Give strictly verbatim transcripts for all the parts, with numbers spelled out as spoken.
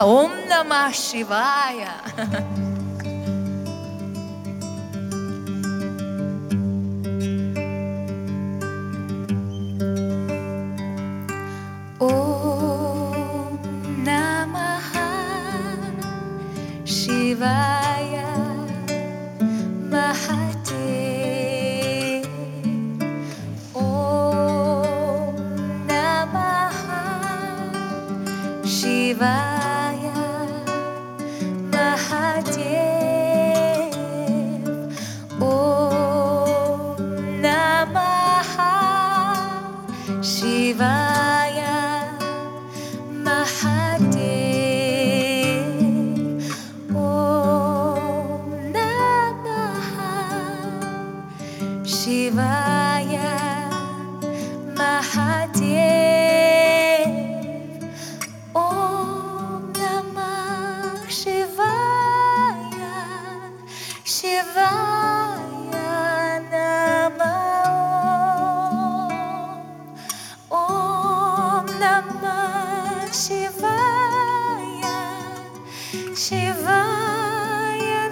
Om Namah Shivaya. Om Namah Shivaya Mahadev. Om Namah Shivaya Mahadev. Om Namah Shivaya Mahadev. Om Namah Shivaya Mahadev. Om Namah Shivaya, Shivaya Namah. Om Namah Shivaya, Shivaya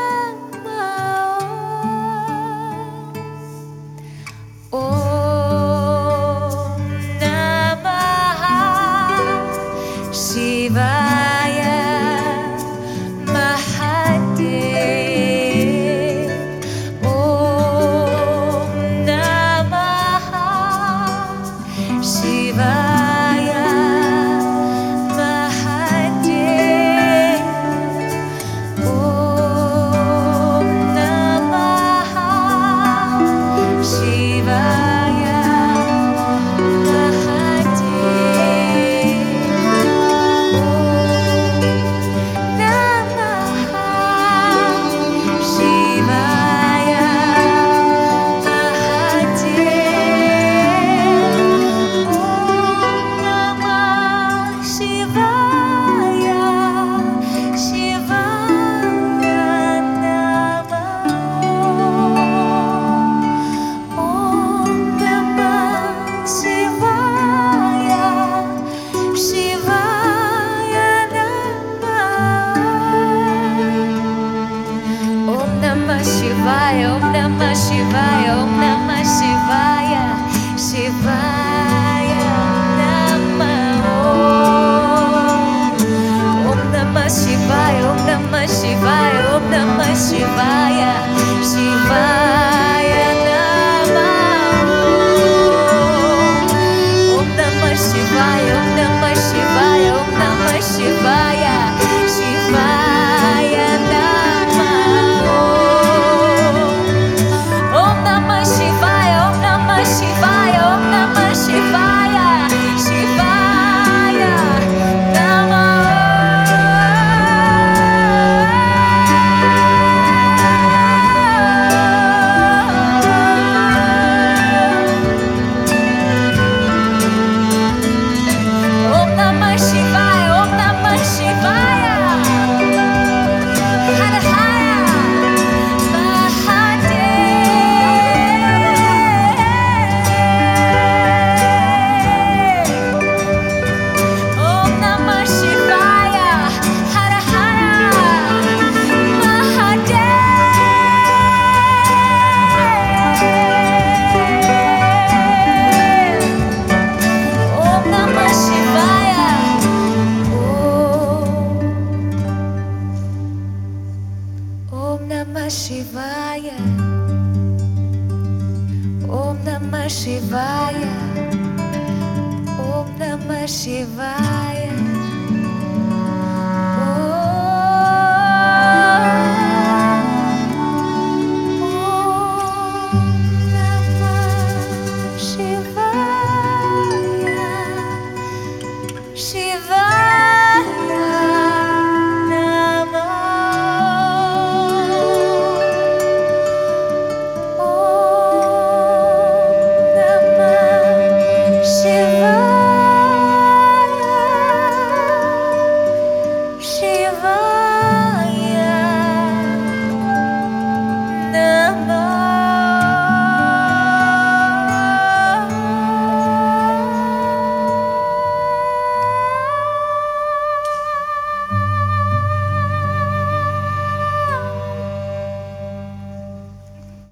Namah. Om Namah Shivaya Mahadev. Om Namah Shivaya Mahadev. Om Namah Shivaya Shivaya, Om Namah Shivaya, Om Namah Shivaya, Shivaya Namah. Om Namah Shivaya, Om Namah Shivaya, Om Namah Shivaya, Shivaya Namah. Om Namah Shivaya, Om Namah Shivaya, Om Namah Shivaya, Shivaya Namah. Om Namah Shivaya, Om Namah Shivaya, Om Namah Shivaya, Shivaya Namah. Om Namah Shivaya, Om Namah Shivaya. Hara Hara Mahadev. Om Namah Shivaya, Hara Hara Mahadev. Om Namah Shivaya. Om Namah Shivaya. Om Namah Shivaya. Om Namah Shivaya. Shivaya Namah. Om Namah Shivaya, Shivaya.